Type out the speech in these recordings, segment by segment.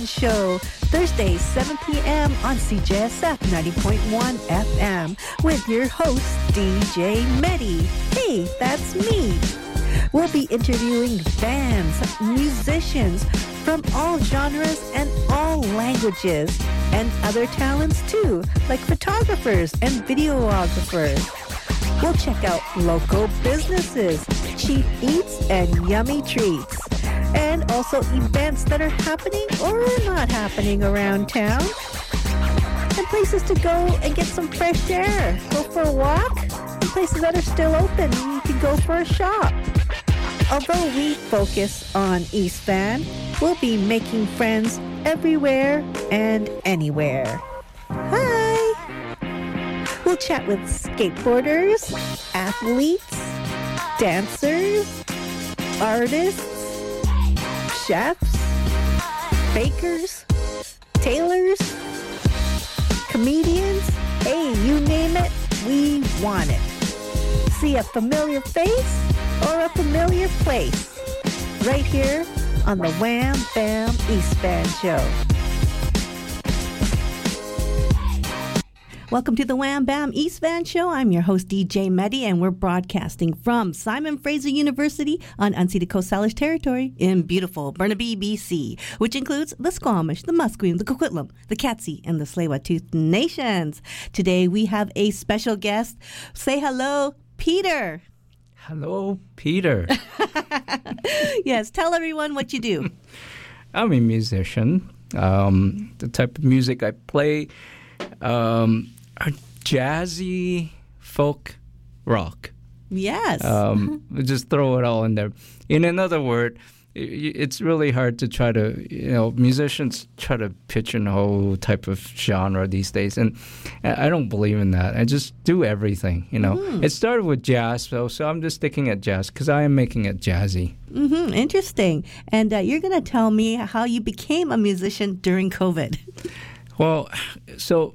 Show, Thursdays 7 p.m. on CJSF 90.1 FM with your host, DJ Medi. Hey, that's me. We'll be interviewing bands, musicians from all genres and all languages, and other talents too, like photographers and videographers. We'll check out local businesses, cheap eats, and yummy treats. And also events that are happening or not happening around town. And places to go and get some fresh air. Go for a walk. And places that are still open. You can go for a shop. Although we focus on East Van, we'll be making friends everywhere and anywhere. Hi! We'll chat with skateboarders, athletes, dancers, artists, chefs, bakers, tailors, comedians. Hey, you name it, we want it. See a familiar face or a familiar place right here on the Wham Bam East Van Show. Welcome to the Wham Bam East Van Show. I'm your host, DJ Medi, and we're broadcasting from Simon Fraser University on unceded Coast Salish territory in beautiful Burnaby, BC, which includes the Squamish, the Musqueam, the Coquitlam, the Katzie, and the Tsleil-Waututh nations. Today we have a special guest. Say hello, Peter. Hello, Peter. Yes, tell everyone what you do. I'm a musician. The type of music I play are jazzy, folk, rock. Yes. Just throw it all in there. In another word, it's really hard to try to, musicians try to pitch a whole type of genre these days. And I don't believe in that. I just do everything, It started with jazz, so I'm just sticking at jazz because I am making it jazzy. Mm-hmm. Interesting. And you're going to tell me how you became a musician during COVID. Well, so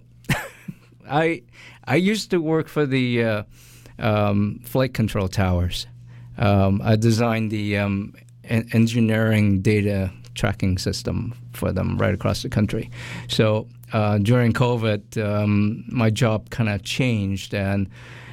I used to work for the flight control towers. I designed the engineering data tracking system for them right across the country. So during COVID, my job kind of changed, and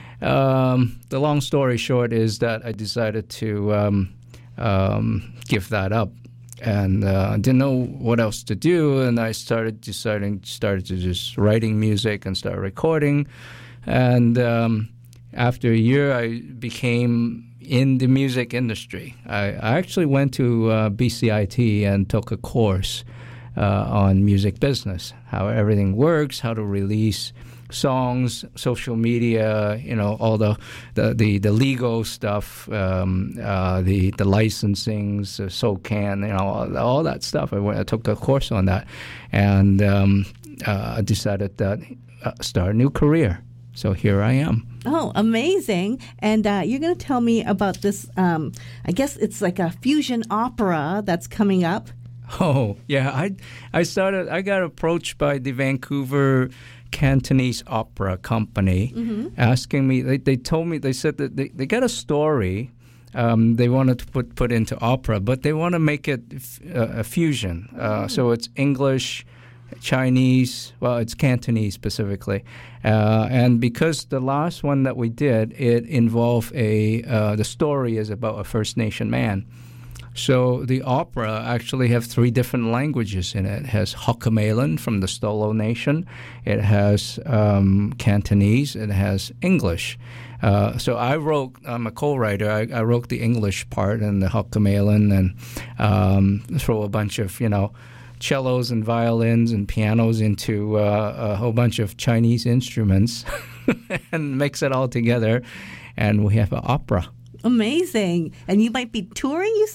the long story short is that I decided to give that up. And didn't know what else to do, and I started to just writing music and start recording. And after a year, I became in the music industry. I actually went to BCIT and took a course on music business, how everything works, how to release songs, social media, all the legal stuff, the licensings, SOCAN, all that stuff. I took a course on that, and I decided that start a new career. So here I am. Oh, amazing. And you're going to tell me about this, I guess it's like a fusion opera that's coming up. Oh, yeah. I got approached by the Vancouver Cantonese Opera Company, asking me, they told me, they said that they got a story they wanted to put into opera, but they want to make it a fusion. So it's English, Chinese, well, it's Cantonese specifically. And because the last one that we did, it involved the story is about a First Nation man. So the opera actually have 3 different languages in it. It has Hokomalan from the Stolo Nation. It has Cantonese. It has English. So I'm a co-writer. I wrote the English part and the Hokomalan, and throw a bunch of, cellos and violins and pianos into a whole bunch of Chinese instruments and mix it all together, and we have an opera. Amazing. And you might be touring, you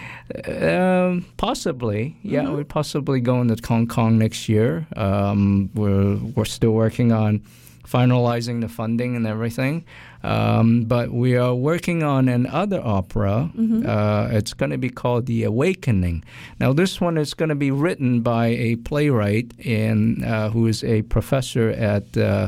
said? Possibly. Yeah, we're possibly going to Hong Kong next year. We're still working on finalizing the funding and everything. But we are working on another opera. It's going to be called The Awakening. Now, this one is going to be written by a playwright who is a professor at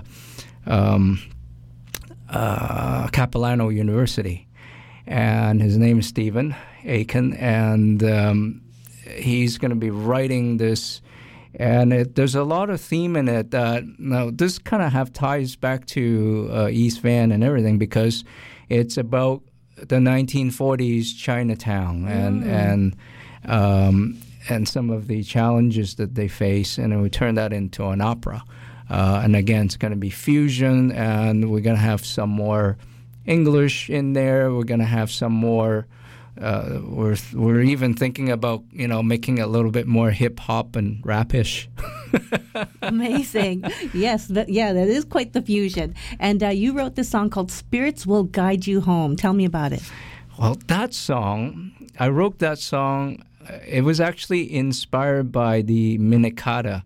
Capilano University. And his name is Stephen Aiken. And he's going to be writing this. And there's a lot of theme in it that now this kind of have ties back to East Van and everything, because it's about the 1940s Chinatown and some of the challenges that they face, and then we turn that into an opera. And again, it's going to be fusion, and we're going to have some more English in there. We're going to have some more. We're even thinking about making it a little bit more hip hop and rapish. Amazing. Yes, that is quite the fusion. And you wrote this song called "Spirits Will Guide You Home." Tell me about it. Well, that song, I wrote that song. It was actually inspired by the Minikata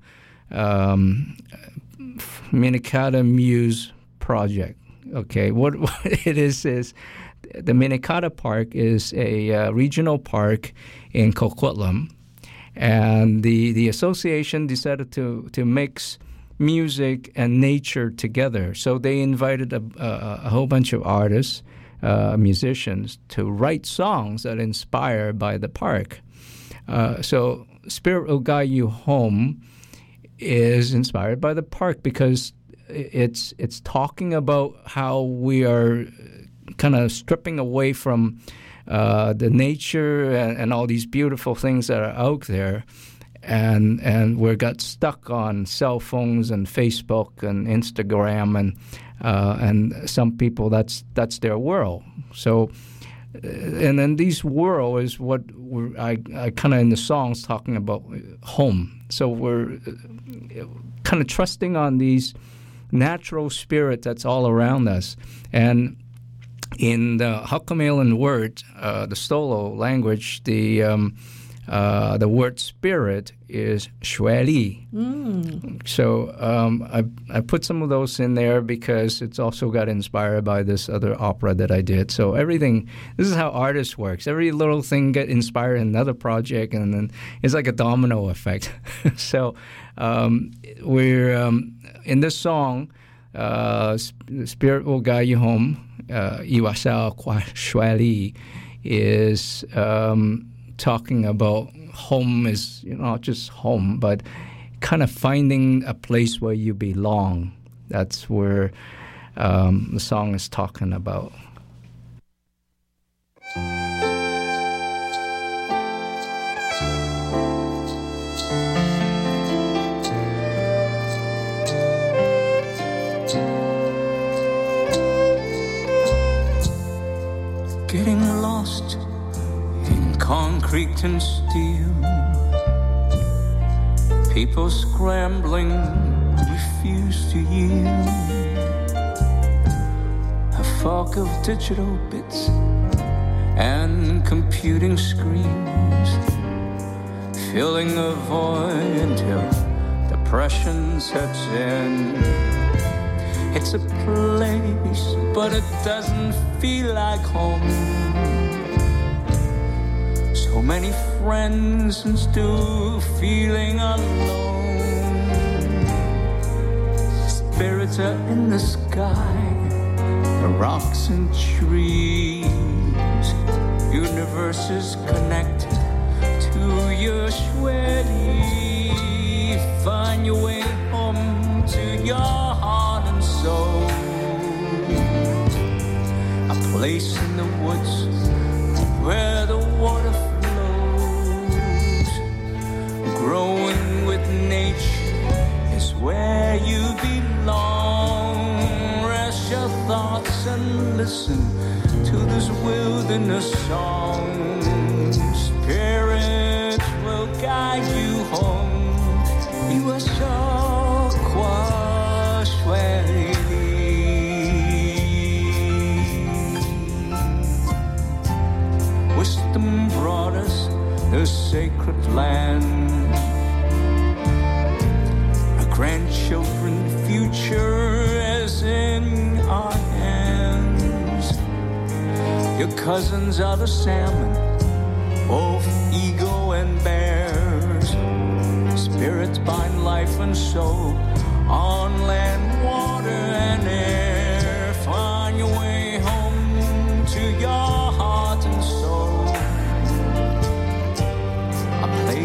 Muse project. Okay, what it is the Minikata Park is a regional park in Coquitlam, and the association decided to mix music and nature together. So they invited a whole bunch of artists, musicians, to write songs that inspire by the park. So Spirit Will Guide You Home is inspired by the park because it's talking about how we are kind of stripping away from the nature and all these beautiful things that are out there, and we got stuck on cell phones and Facebook and Instagram, and some people that's their world. So, and then this world is what I kind of in the songs talking about home. So we're kind of trusting on these natural spirit that's all around us. And in the Hokkaimalan word, the Stolo language, the word spirit is shueli. So I put some of those in there because it's also got inspired by this other opera that I did. So everything, this is how artists works. Every little thing get inspired in another project, and then it's like a domino effect. So we're in this song, Spirit Will Guide You Home, Iwasa Kwa Shueli, is talking about home is not just home, but kind of finding a place where you belong. That's where the song is talking about. Getting lost in concrete and steel, people scrambling, refuse to yield. A fog of digital bits and computing screens, filling the void until depression sets in. It's a place, but it doesn't feel like home. So many friends and still feeling alone. Spirits are in the sky, the rocks and trees. Universe is connected to your sweaty. Find your way home to your heart and soul. A place in the woods where the water flows. Growing with nature is where you belong. Rest your thoughts and listen to this wilderness song. Spirit will guide you home. You are so quiet. Wisdom brought us the sacred land. Our grandchildren's future is in our hands. Your cousins are the salmon, both eagle and bears. Spirits bind life and soul on land, water, and air. Find your way home to your heart and soul. A place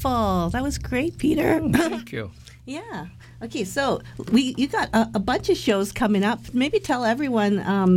wonderful. That was great, Peter. Thank you. Yeah. Okay, so you got a bunch of shows coming up. Maybe tell everyone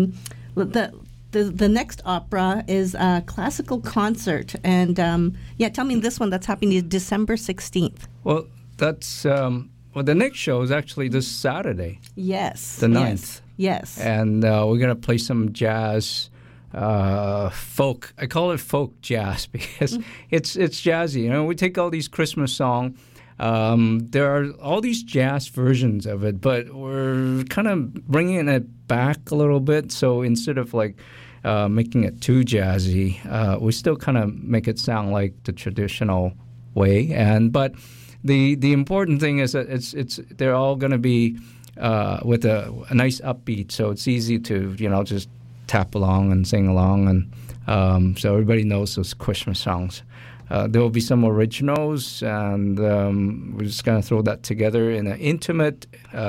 the next opera is a classical concert, and tell me this one that's happening December 16th. Well, that's the next show is actually this Saturday. Yes. The 9th. Yes. And we're gonna play some jazz. Folk. I call it folk jazz because it's jazzy. We take all these Christmas songs. There are all these jazz versions of it, but we're kind of bringing it back a little bit. So instead of making it too jazzy, we still kind of make it sound like the traditional way. But the important thing is that they're all going to be with a nice upbeat, so it's easy to just tap along and sing along, and so everybody knows those Christmas songs. There will be some originals, and we're just going to throw that together in an intimate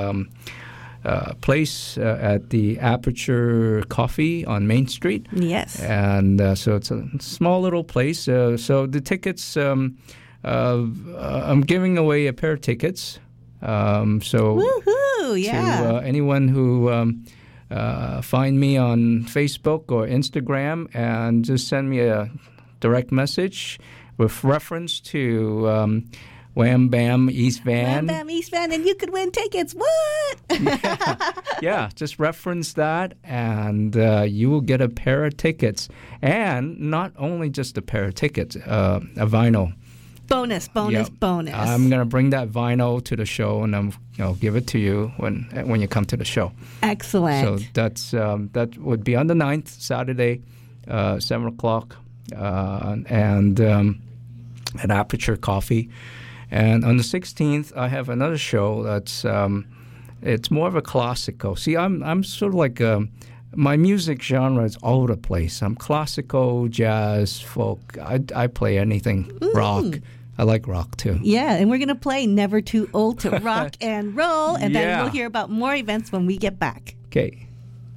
place at the Aperture Coffee on Main Street. Yes. And so it's a small little place. So the tickets, I'm giving away a pair of tickets. Woohoo! Yeah. To anyone who find me on Facebook or Instagram and just send me a direct message with reference to Wham Bam East Van. Wham Bam East Van, and you could win tickets. What? Yeah, just reference that, and you will get a pair of tickets. And not only just a pair of tickets, a vinyl. Bonus. I'm going to bring that vinyl to the show, and I'll give it to you when you come to the show. Excellent. So that would be on the 9th, Saturday, 7 o'clock, and at Aperture Coffee. And on the 16th, I have another show that's it's more of a classical. See, I'm sort of like my music genre is all over the place. I'm classical, jazz, folk. I play anything, rock. I like rock too. Yeah, and we're going to play Never Too Old to Rock and Roll, and then we'll hear about more events when we get back. Okay.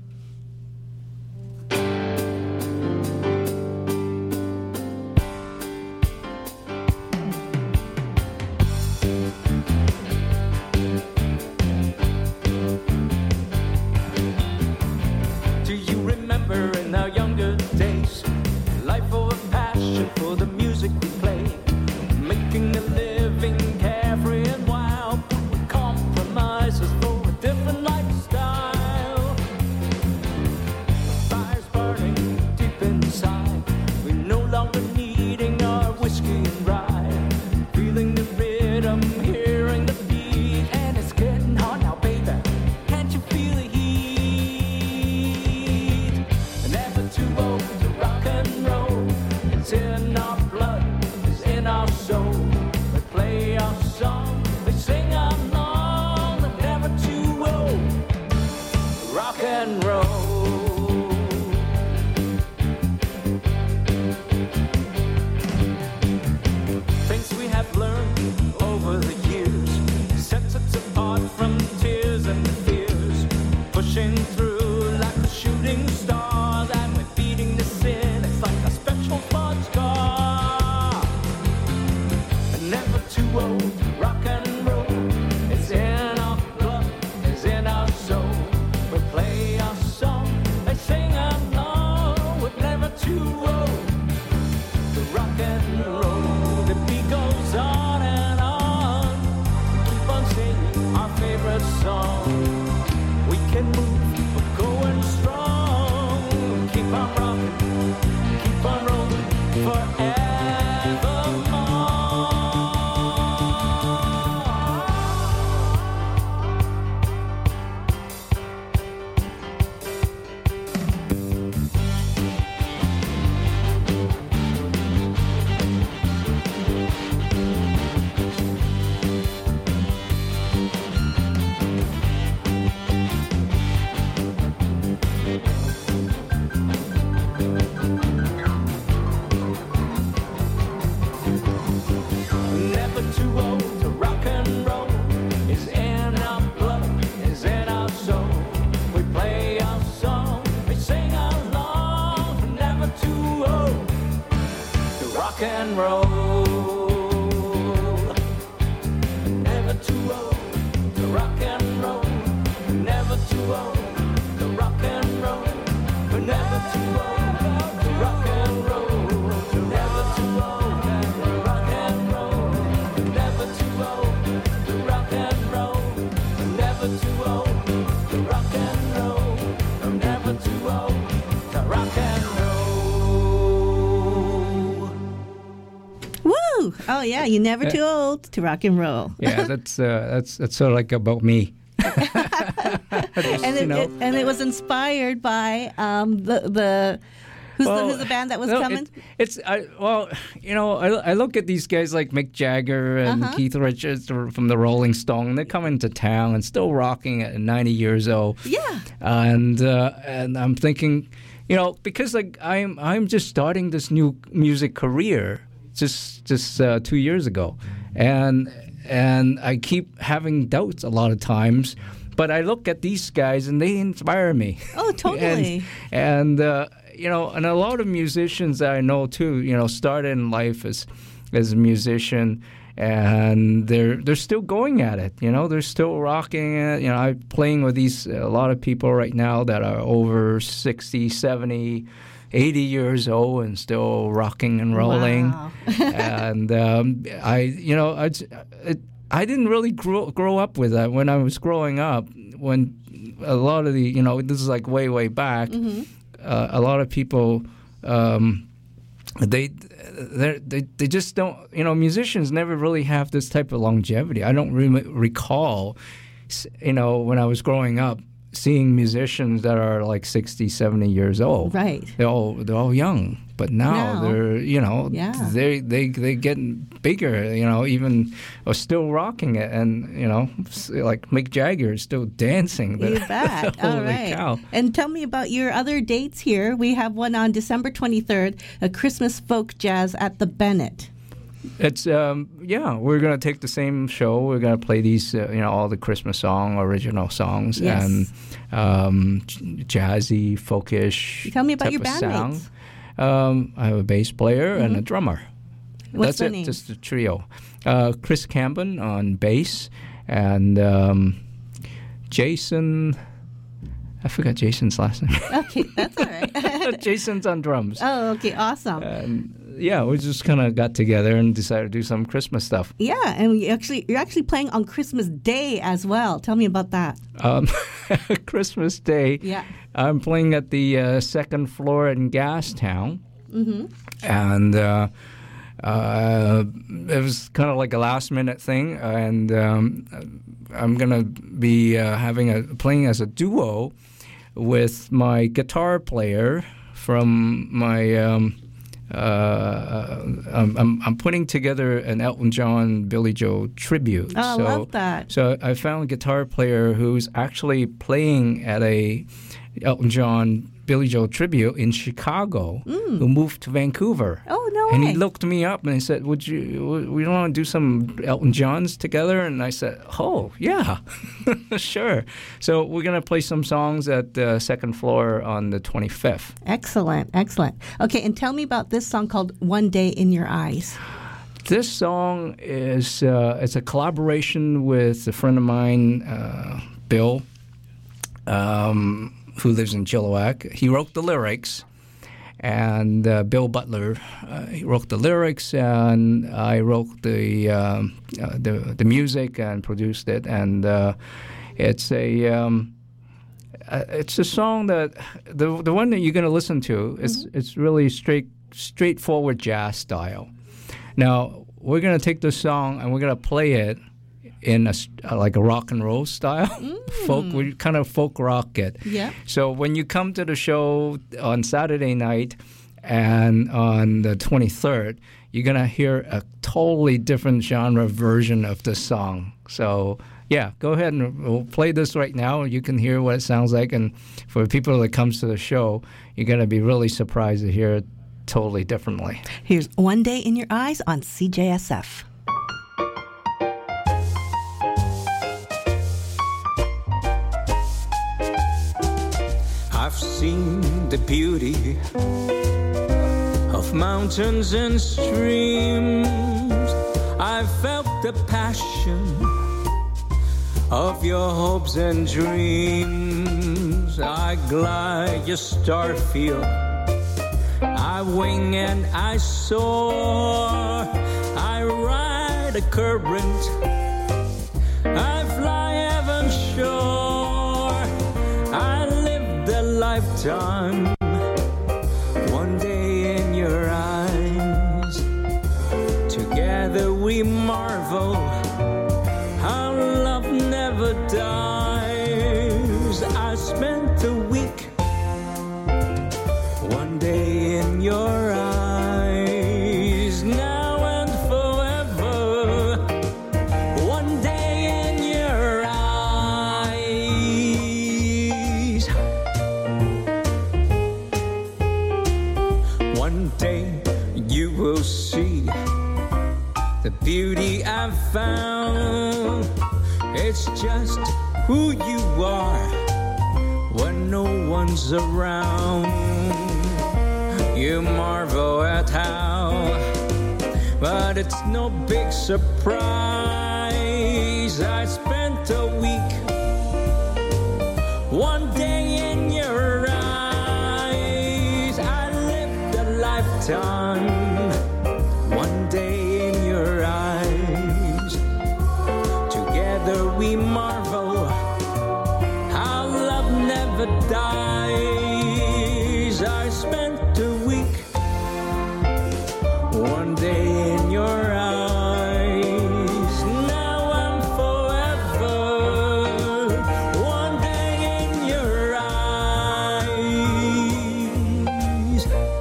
Do you remember in our younger days, life full of passion for the music we play, making a living carefree and wild, with compromises for a different lifestyle. The fire's burning deep inside, we're no longer needing our whiskey and rye, feeling the rhythm, hearing the beat, and it's getting hot now, baby. Can't you feel the heat? Never too old to rock and roll. It's in our blood, it's in our soul. We play our song, we sing along. We're never too old to rock and roll. Things we have learned over the years sets us apart from tears and fears, pushing through like a shooting star, and we're beating the sin. It's like a special sports car. Never too old to rock and roll. It's in our blood, it's in our soul. We play our song, they sing along. We're never too old to rock and roll. The beat goes on and on. Keep on singing our favorite song. We can move, we're going strong. Keep on rocking, keep on rolling Never too old to rock and roll. It's in our blood, it's in our soul. We play our song, we sing along. We're never too old to rock and roll. too old to rock and roll. We're never too old to rock and roll. We're never too old to rock and roll. We're never too old to rock and roll. We're never too old to rock and roll. We're never too old to rock and roll. Woo! Oh yeah, you're never too old to rock and roll. Yeah, that's sort of like about me. And it was inspired by who's the band that was coming? I look at these guys like Mick Jagger and Keith Richards from the Rolling Stone. They're coming to town and still rocking at 90 years old. Yeah. And I'm thinking, because like I'm just starting this new music career just 2 years ago, and I keep having doubts a lot of times. But I look at these guys and they inspire me. Oh, totally. and a lot of musicians that I know too, started in life as a musician, and they're still going at it. They're still rocking it. I'm playing with a lot of people right now that are over 60, 70, 80 years old and still rocking and rolling. Wow. And I didn't really grow up with that when I was growing up. When a lot of the, this is like way back, a lot of people, they just don't, musicians never really have this type of longevity. I don't really recall, when I was growing up, seeing musicians that are like 60, 70 years old. Right. They're all young. But now they're, they getting bigger, even are still rocking it. And, like Mick Jagger is still dancing. You bet. All right. Cow. And tell me about your other dates here. We have one on December 23rd, a Christmas folk jazz at the Bennett. It's we're gonna take the same show. We're gonna play these, all the Christmas original songs, yes. and jazzy, folkish. Tell me about type your of sound. bandmates. I have a bass player and a drummer. What's That's their it. name? Just a trio. Chris Camben on bass, and Jason. I forgot Jason's last name. Okay, that's all right. Jason's on drums. Oh, okay, awesome. Yeah, we just kind of got together and decided to do some Christmas stuff. Yeah, and you're actually playing on Christmas Day as well. Tell me about that. Christmas Day. Yeah. I'm playing at the second floor in Gastown. Mm-hmm. And it was kind of like a last-minute thing, and I'm going to be playing as a duo with my guitar player from my... I'm putting together an Elton John, Billy Joel tribute. Oh, I love that. So I found a guitar player who's actually playing at a Elton John, Billy Joel tribute in Chicago, who moved to Vancouver. Oh, no And way. he looked me up and he said, we want to do some Elton Johns together? And I said, oh, yeah, sure. So we're going to play some songs at the second floor on the 25th. Excellent. Okay, and tell me about this song called One Day in Your Eyes. This song is it's a collaboration with a friend of mine, Bill, who lives in Chilliwack. He wrote the lyrics, and Bill Butler, he wrote the lyrics, and I wrote the music and produced it. And it's a song that the one that you're going to listen to is it's really straightforward jazz style. Now we're going to take this song and we're going to play it in like a rock and roll style. Folk, we kind of folk rock it. Yeah. So when you come to the show on Saturday night and on the 23rd, you're going to hear a totally different genre version of this song. So yeah, go ahead and we'll play this right now. You can hear what it sounds like. And for people that comes to the show, you're going to be really surprised to hear it totally differently. Here's One Day in Your Eyes on CJSF. I've seen the beauty of mountains and streams. I've felt the passion of your hopes and dreams. I glide your star field, I wing and I soar. I ride a current, I fly heaven's shore. I live the lifetime, one day in your eyes. Together we marvel, our love never dies. I spent a week, one day in your eyes. Now and forever, one day in your eyes. One day you will see the beauty I found. It's just who you are when no one's around. You marvel at how, but it's no big surprise. I spent a week, one day in your eyes. I lived a lifetime, one day in your eyes. Together we marvel, our love never dies. I spent a week, one day in your eyes. Now and forever, one day in your eyes.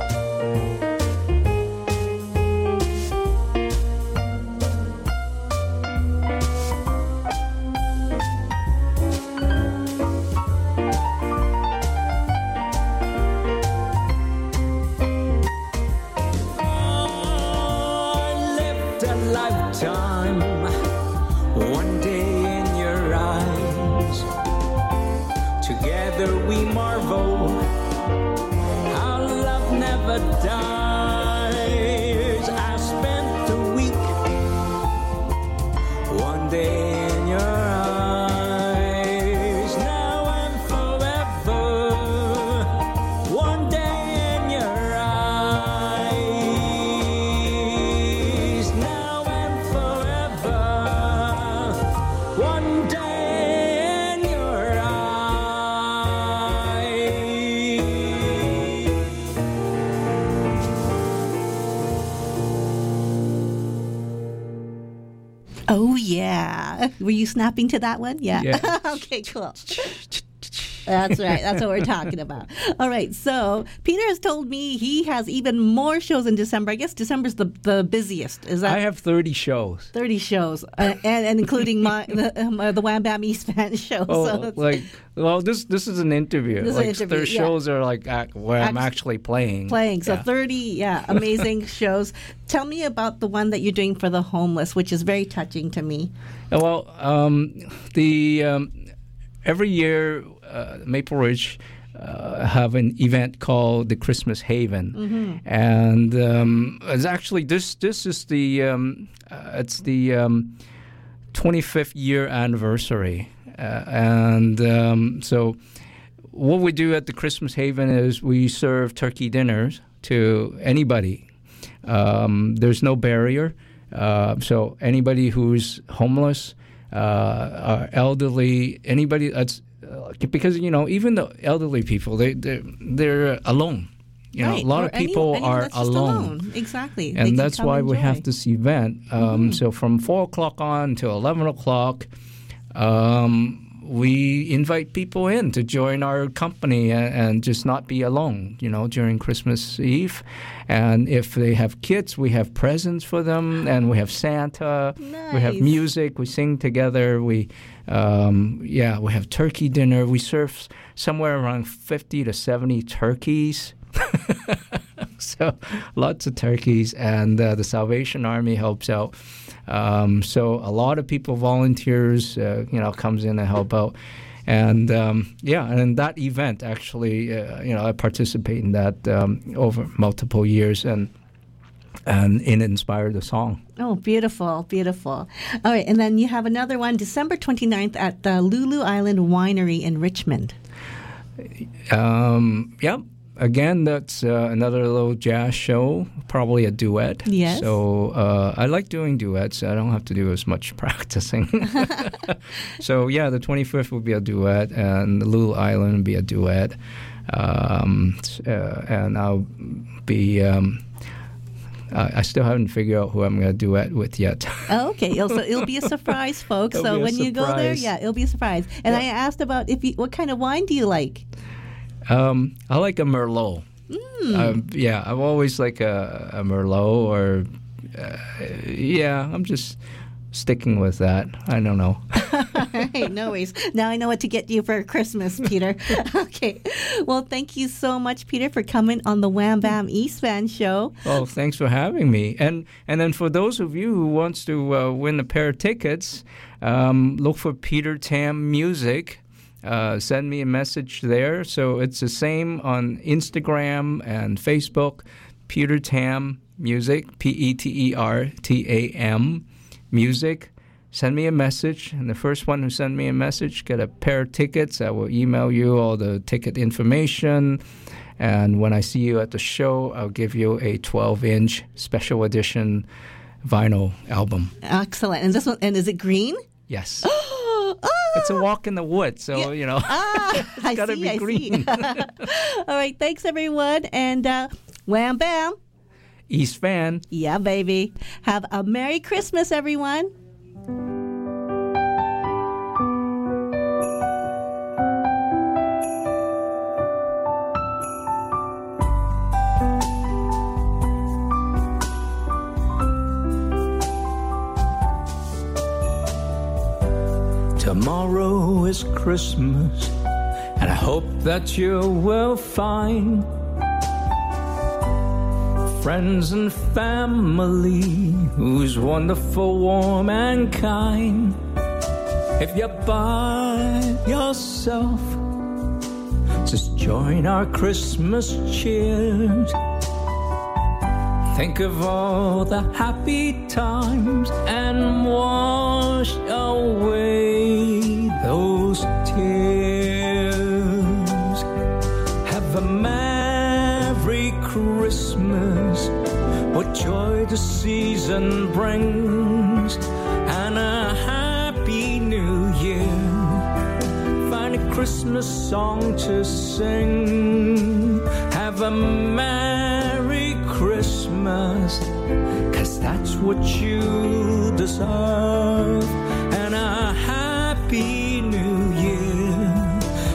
Lifetime, one day in your eyes. Together we marvel, our love never dies. I spent a week, one day in your eyes. Now and forever, one day in your eyes. Now and forever, one day in your eyes. Oh, yeah. Were you snapping to that one? Yeah. Yeah. Okay, cool. That's right. That's what we're talking about. All right. So Peter has told me he has even more shows in December. I guess December's the busiest. Is that I have 30 shows. 30 shows, and including the Wham Bam East Fan show. Oh, So it's well, this is an interview. This is an interview, Their yeah. shows are like where I'm actually playing. playing. So Yeah. 30, amazing shows. Tell me about the one that you're doing for the homeless, which is very touching to me. Well, every year Maple Ridge have an event called the Christmas Haven, and it's actually this is the it's the 25th year anniversary, so what we do at the Christmas Haven is we serve turkey dinners to anybody. There's no barrier, so anybody who's homeless, or elderly, anybody that's because even the elderly people they're alone. Right. A lot Or of people anyone are that's just alone. Exactly. They And can that's come why we enjoy. have this event. So from 4 o'clock on till 11 o'clock, we invite people in to join our company and just not be alone, during Christmas Eve. And if they have kids, we have presents for them, and we have Santa. We have Nice. music. We sing together. We have turkey dinner. We serve somewhere around 50 to 70 turkeys. So lots of turkeys, and the Salvation Army helps out. So a lot of people, volunteers, comes in and help out. And and that event actually, I participate in that over multiple years. And and it inspired the song. Oh, beautiful, beautiful. All right, and then you have another one, December 29th at the Lulu Island Winery in Richmond. Yep. Again, that's another little jazz show, probably a duet. Yes. So I like doing duets. I don't have to do as much practicing. So, yeah, the 25th will be a duet, and the Lulu Island will be a duet. And I'll be... I still haven't figured out who I'm going to duet with yet. Oh, okay. So it'll be a surprise, folks. It'll So be a when you go there, surprise. yeah, it'll be a surprise. And Yeah. I asked about what kind of wine do you like? I like a Merlot. Yeah, I've always like a Merlot, or I'm just sticking with that. I don't know. Hey, no worries. Now I know what to get you for Christmas, Peter. Okay. Well, thank you so much, Peter, for coming on the Wham Bam East Van Show. Well, thanks for having me. And then for those of you who wants to win a pair of tickets, look for Peter Tam Music. Send me a message there. So it's the same on Instagram and Facebook, Peter Tam Music, PETERTAM Music. Send me a message, and the first one who send me a message get a pair of tickets. I will email you all the ticket information, and when I see you at the show, I'll give you a 12-inch special edition vinyl album. Excellent. And this one, and is it green? Yes. It's a walk in the woods, so, you know, I gotta see, be I green. see. All right, thanks everyone, and wham bam. East Van. Yeah, baby. Have a Merry Christmas, everyone. Tomorrow is Christmas, and I hope that you will find friends and family who's wonderful, warm, and kind. If you're by yourself, just join our Christmas cheers. Think of all the happy times and wash away those tears. Have a Merry Christmas, what joy the season brings, and a Happy New Year. Find a Christmas song to sing. Have a Merry Christmas, 'cause that's what you deserve, and a Happy